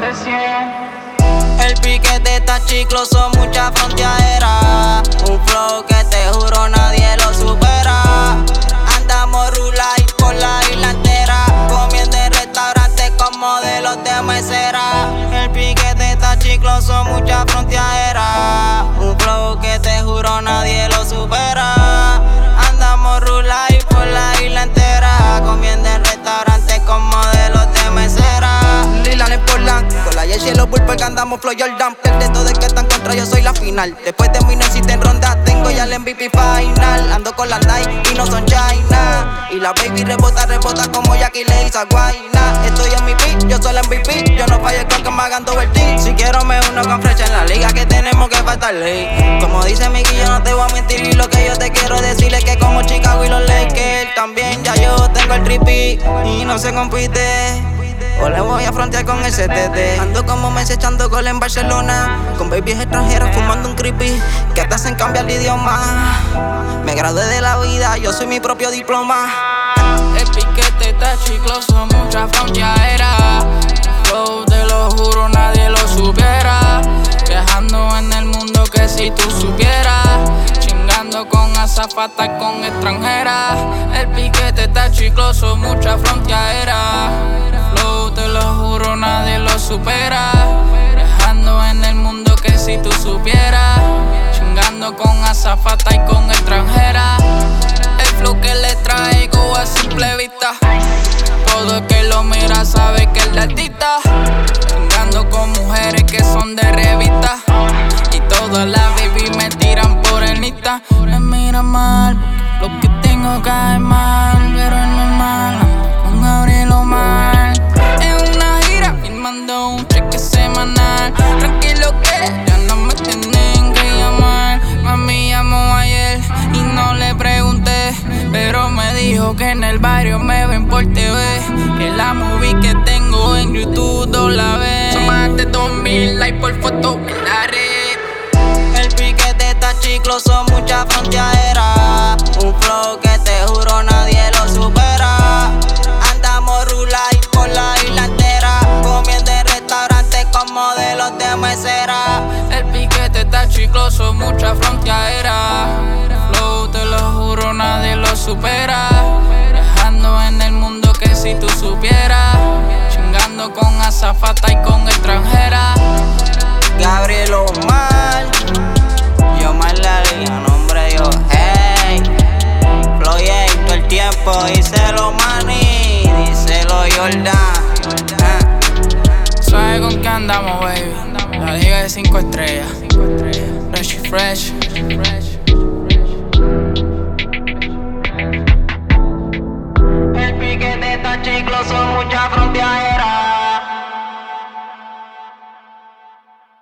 de 100. El piquete está chicloso, mucha fronteadera. Un flow que te juro nadie lo supera. Andamos rulay por la isla entera, comiendo en restaurantes con modelos de mesera. El piquete está chicloso, mucha fronteadera. Un flow que te juro nadie lo supera. Andamos rulay por la isla entera, comiendo en restaurantes con modelos de mesera. Lilan en Portland, con la Yeshi y los Bulls que andamos flow Jordan. De todo el que está en contra, yo soy la final. Después de mí no existen rondas, tengo ya el MVP final. Ando con la Nike y no son China. Y la baby rebota como Jackie le hizo a Guayna. Estoy en mi beat, yo soy el MVP. Yo no fallo con que me hagan doble team. Si quiero me uno con Fresh en la liga que tenemos que faltar ley. Como dice Mickey, yo no te voy a mentir. Y lo que yo te quiero decir es que como Chicago y los Lakers, también ya yo tengo el trippy y no se compite. O le voy a frontear con el CTT. Ando como Messi echando gol en Barcelona, con babies extranjeras fumando un creepy que te hacen cambiar de idioma. Me gradué de la vida, yo soy mi propio diploma. El piquete está chicloso, mucha fronteadera. Flow, te lo juro, nadie lo supiera. Viajando en el mundo que si tú supieras. Chingando con azafatas, con extranjeras. El piquete está chicloso, mucha fronteadera. Flow, te lo juro, nadie lo supera. Viajando en el mundo que si tú supieras. Chingando con azafatas y con extranjeras. El flow que le traigo a simple vista. Todo el que lo mira sabe que es la artista. Chingando con mujeres que son de revista. Y todas las baby me tiran por el Insta. Me miran mal, lo que tengo cae mal. Pero es normal, ando con Gabriel Omar. En una gira firmando un cheque semanal. Tranquilo que ya no me tienen que llamar. Mami llamó ayer y no le pregunté, pero me dijo que en el barrio me ven por TV. Que la movie que tengo en YouTube no la ve. Son más de 2000 likes por foto en la red. El piquete está chicloso, mucha fronteadera. Un flow que te juro nadie lo supera. Andamos rulay por la isla entera, comiendo en restaurantes con modelos de mesera. El piquete está chicloso, mucha fronteadera. Flow, te lo juro, nadie lo supera. Viajando en el mundo que si tú supieras. Chingando con azafata y con extranjeras. Gabriel Omar, yo más la liga, nombre yo, hey. Flow todo el tiempo, díselo Manny, díselo Jordan. ¿Sabes con qué andamos, baby? La liga de 5 estrellas. Fresh y fresh. El piquete está chicloso, mucha